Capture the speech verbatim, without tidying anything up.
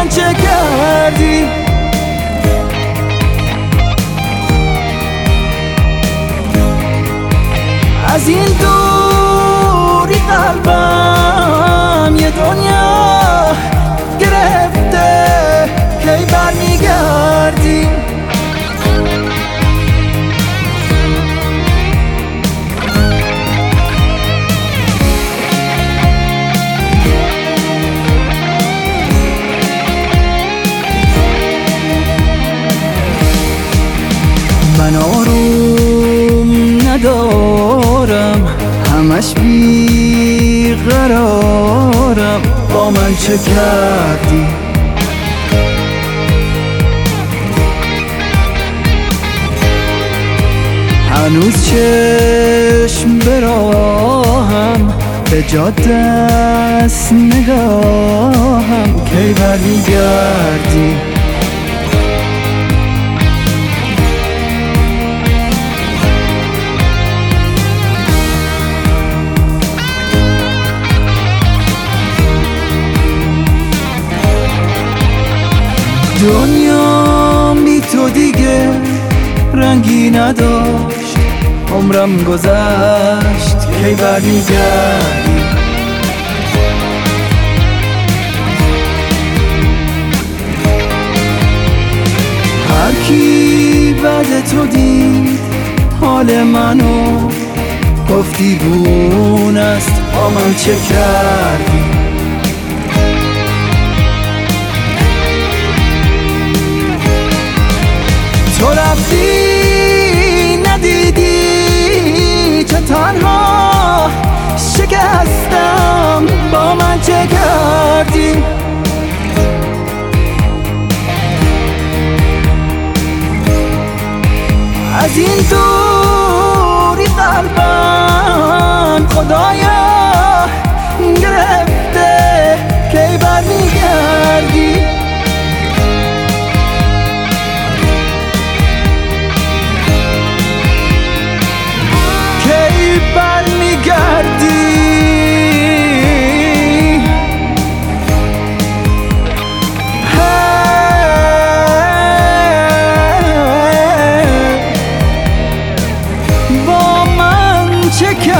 من چه کردی؟ از این دوری قلبم یه دنیا گرفته، کی برمیگردی؟ من آروم ندارم، همش بی قرارم، با من چه کردی؟ هنوز چشم براهم، به جا دست نگاهم، کی برمیگردی؟ دنیا بی تو دیگه رنگی نداشت، عمرم گذشت، کی برمیگردی؟ هر کی بعد تو دید حال منو، گفتی گونه است، با من چه کردی؟ تو رفتی ندیدی چه تنها شکستم، با من چه کردی؟ از این دوری قلبم خدایا گرفته، کی برمیگردی؟ برمیگردی؟ با من چه